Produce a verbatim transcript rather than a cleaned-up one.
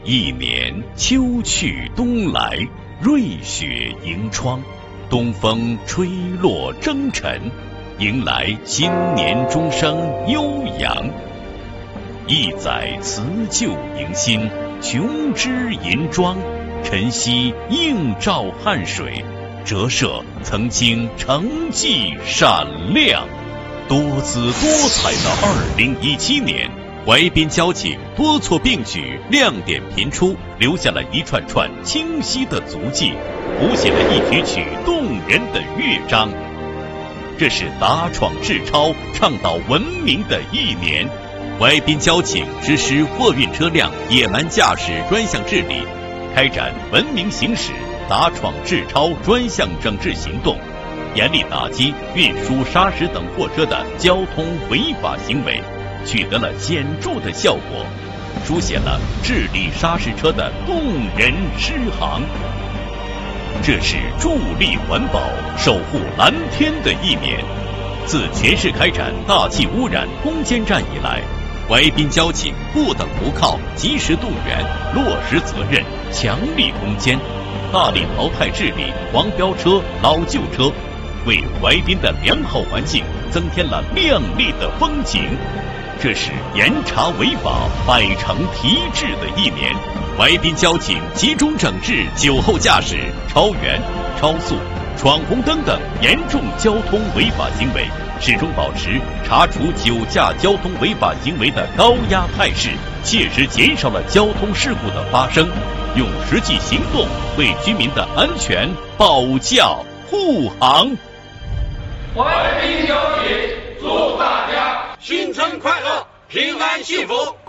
一年秋去冬来，瑞雪迎窗，东风吹落征尘，迎来新年钟声悠扬。一载辞旧迎新，琼脂银装，晨曦映照汉水，折射曾经成绩闪亮。多姿多彩的二零一七年，淮滨交警多措并举，亮点频出，留下了一串串清晰的足迹，谱写了一曲曲动人的乐章。这是打闯志超、倡导文明的一年。淮滨交警实施货运车辆野蛮驾驶专项治理，开展文明行驶、打闯志超专项整治行动，严厉打击运输砂石等货车的交通违法行为，取得了显著的效果，书写了治理砂石车的动人诗行。这是助力环保、守护蓝天的一年。自全市开展大气污染攻坚战以来，淮滨交警不等不靠，及时动员，落实责任，强力攻坚，大力淘汰治理黄标车、老旧车，为淮滨的良好环境增添了亮丽的风景。这是严查违法、百城提质的一年。淮滨交警集中整治酒后驾驶、超员、超速、闯红灯等严重交通违法行为，始终保持查处酒驾交通违法行为的高压态势，切实减少了交通事故的发生，用实际行动为居民的安全保驾护航。 淮滨交警祝大家新春快乐，平安幸福。